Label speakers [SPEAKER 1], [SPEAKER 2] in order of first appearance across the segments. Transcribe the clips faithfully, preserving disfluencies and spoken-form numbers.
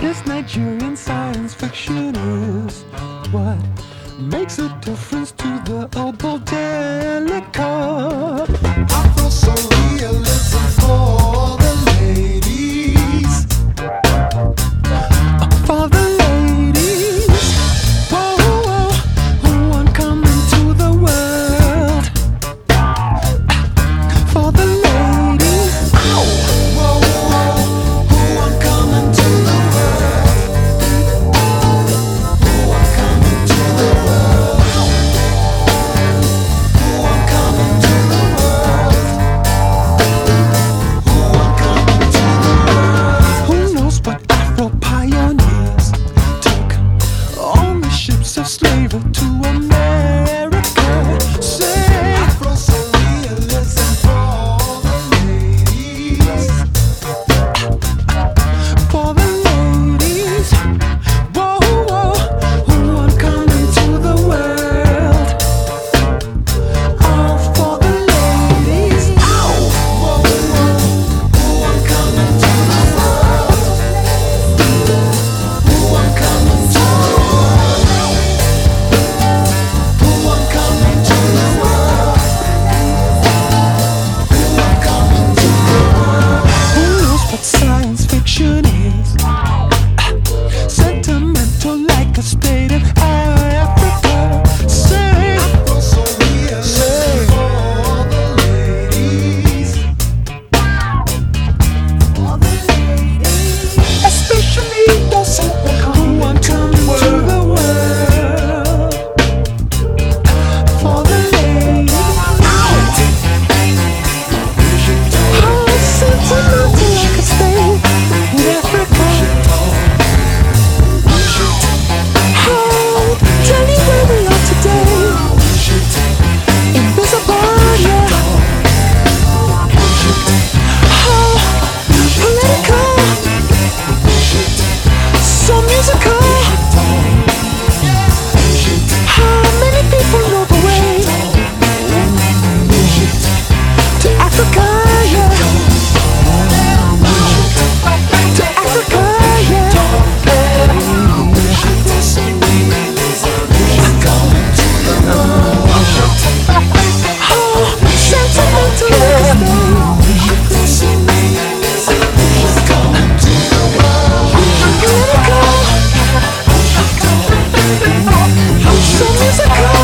[SPEAKER 1] This Nigerian science fiction is what makes a difference to the oboe delicate. Afro-surrealism for the ladies. For the ladies. Whoa, whoa, who want come into the world. For the ladies. Ow. Whoa, whoa, who want come into the world. Who want come into the world. Who want come into the world. Who want come into the world. Who knows what Afro pioneers took on the ships of slavery to America? Say Afro-surrealism for the ladies. For the ladies. Whoa, whoa, who want come into the world. Oh, for the ladies. Ow. Whoa, whoa, who want come into the world. Who want come into the world. Who want come into the world. Who want come into the world. Who knows what science fiction is? Sentimental like a state of Africa. Say Afro-surrealism for the ladies. For the ladies. Especially those who want come into the world. For the ladies. Ow. Oh, sentimental like a state in Africa. Oh, tell me where we are today. Invisible, yeah. Oh, political, so musical. How many people know the way to Africa, yeah. To Africa, yeah. Oh, sentimental like a political, so musical.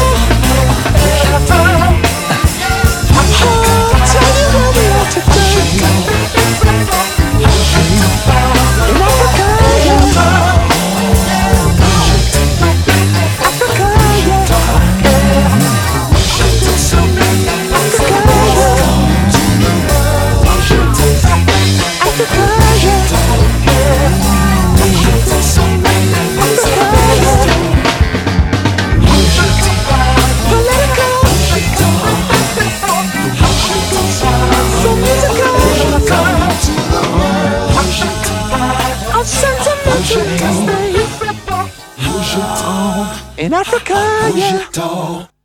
[SPEAKER 1] Oh, tell me where we are today. In Africa, yeah. Africa, yeah. In Africa, yeah.